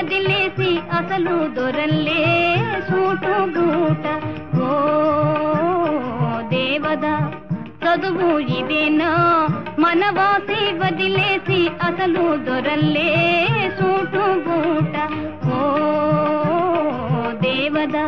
వదిలేసి అసలు దొరల్లే సూటు బూట. ఓ దేవదా చదువు ఇదేనా, మనవాసి వదిలేసి అసలు దొరల్లే సూటు బూట. ఓ దేవదా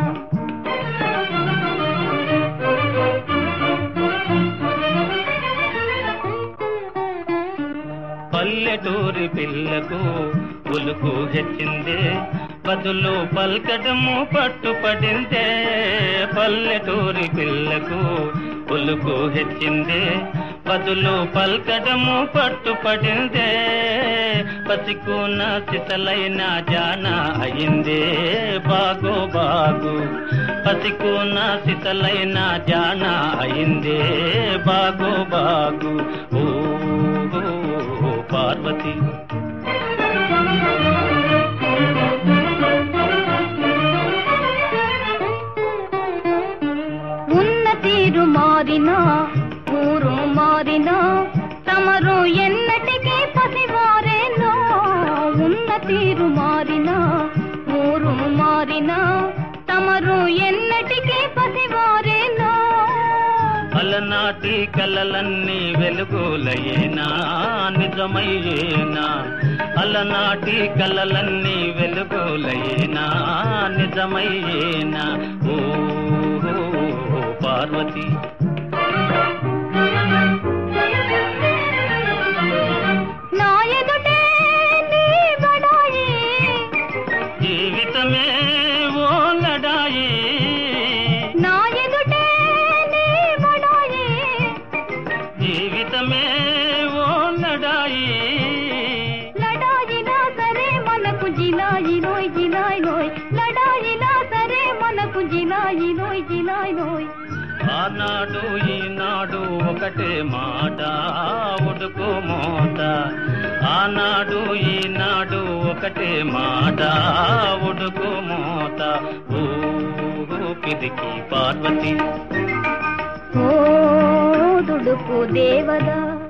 పల్లెటూరి పిల్లకు ఉలుకు హెచ్చిందే, బదులు పల్కడము పట్టుపడిందే. పల్లెటూరి పిల్లకు ఉలుకు హెచ్చిందే, బదులు పల్కడము పట్టుపడిందే. పసికున సిసలైన జాన అయిందే బాగు బాగు. పసికున సిసలైన జాన అయిందే బాగు బాగు. ఓ పార్వతి ఉన్న తీరు మారినా ఊరు మారినా తమరు ఎన్నటికీ పసివారేనో. ఉన్న తీరు మారినా ఊరు మారినా తమరు ఎన్నటికీ పసివారేనో. అలనాటి కలలన్నీ వెలుగులయేనా నిజమయ్యేనా. అలనాటి కలలన్నీ వెలుగులయేనా నిజమయ్యేనా. ఓ పార్వతి నా ఎదుటే నీ బడాయి, జీవితమే ఓ లడాయి. నా ఎదుటే నీ బడాయి, జీవితమే ఓ లడాయి. లడాయినా సరే మనకు జిలాయి లోయ్ జిలాయి లోయ్. లడాయినా సరే మనకు జిలాయి లోయ్ జిలాయి లోయ్. ఆనాడు ఈనాడు ఒకటే మాట ఉడుకు మోత. ఆనాడు ఈనాడు ఒకటే మాట ఉడుకు మోత. ఊపిరికి పార్వతి ఓ దుడుకు దేవదా